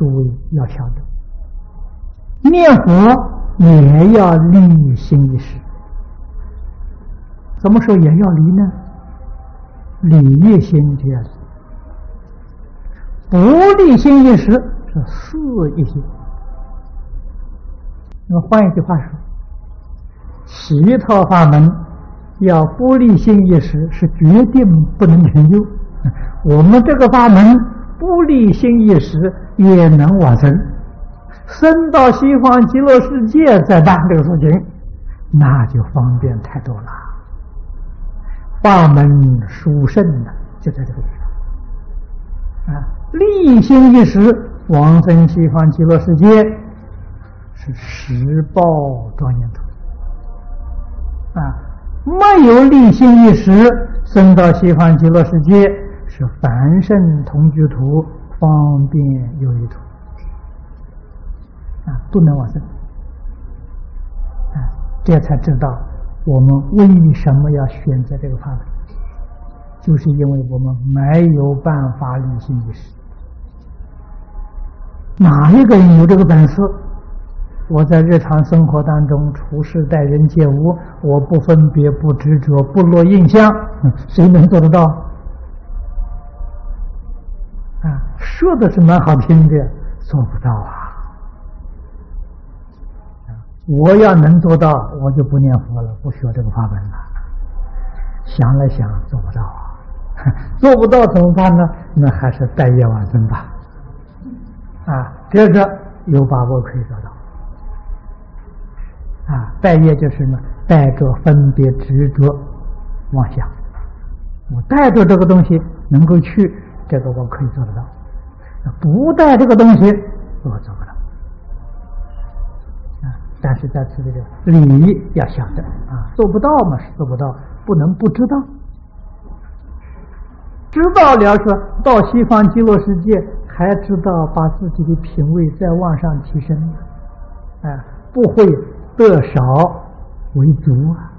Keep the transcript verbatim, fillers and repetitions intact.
诸位要晓得，念佛也要离心一时。怎么说也要离呢？离一心这样子，不离心一时是四一心。那么换一句话说，其他法门要不离心一时是决定不能成就。我们这个法门不离心一时也能往生，生到西方极乐世界再办这个事情，那就方便太多了。法门殊胜的就在这个地方啊！立心一时往生西方极乐世界是十报庄严土啊！没有立心一时生到西方极乐世界是凡圣同居土，方便有余土啊，都能往生啊！这才知道我们为什么要选择这个法门，就是因为我们没有办法立心一时。哪一个人有这个本事？我在日常生活当中处事待人接物，我不分别不执着不落印象，谁能做得到啊？说的是蛮好听的，做不到啊！我要能做到，我就不念佛了，不学这个法门了。想了想，做不到啊，做不到怎么办呢？那还是待业往生吧。啊，这个有把握可以做到。啊，待业就是呢，带着分别执着妄想，我带着这个东西能够去，这个我可以做得到。不带这个东西，我做不到。但是在此这个理要晓得啊，做不到嘛是做不到，不能不知道。知道了说到西方极乐世界，还知道把自己的品位再往上提升，啊，不会得少为足啊。